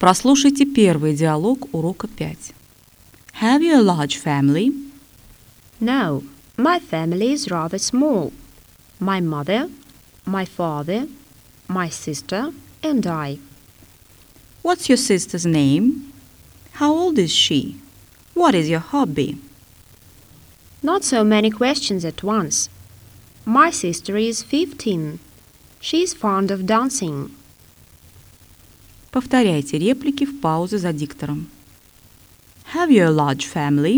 Прослушайте первый диалог урока 5. Have you a large family? No, my family is rather small. My mother, my father, my sister, and I. What's your sister's name? How old is she? What is your hobby? Not so many questions at once. My sister is 15. She is fond of dancing. Повторяйте реплики в паузе за диктором. Have you a large family?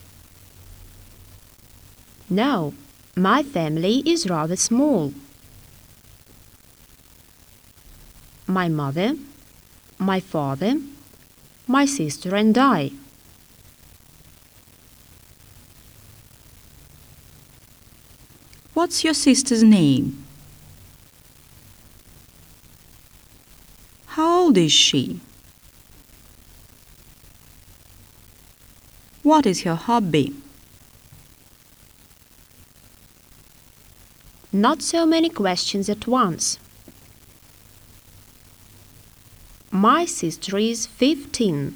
No, my family is rather small. My mother, my father, my sister and I. What's your sister's name? How old is she? What is her hobby? Not so many questions at once. My sister is 15.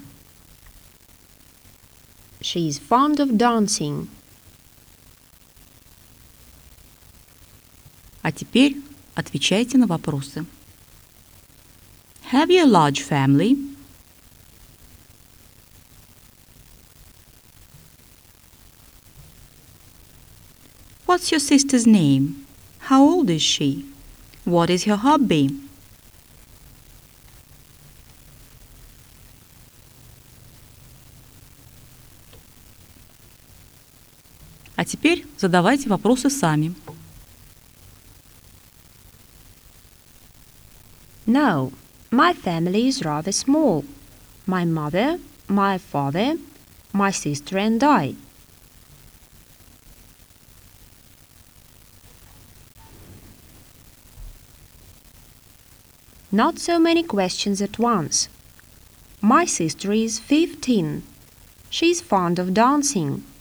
She is fond of dancing. А теперь отвечайте на вопросы. Have you a large family? What's your sister's name? How old is she? What is her hobby? А теперь задавайте вопросы сами. No, my family is rather small. My mother, my father, my sister and I. Not so many questions at once. My sister is 15. She's fond of dancing.